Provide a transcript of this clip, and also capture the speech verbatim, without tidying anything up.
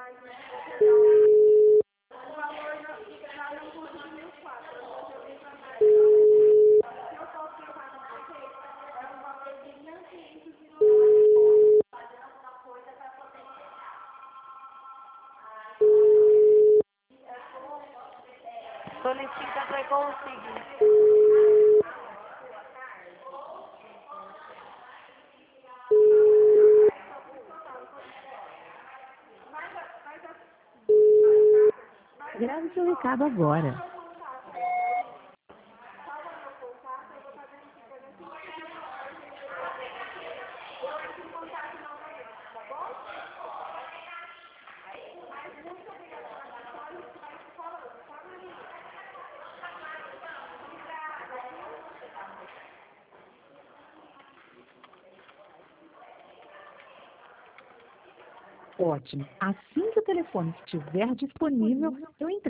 Solicita preconsigo. Grave seu recado agora. Ótimo. Assim que o telefone estiver disponível, eu entrego.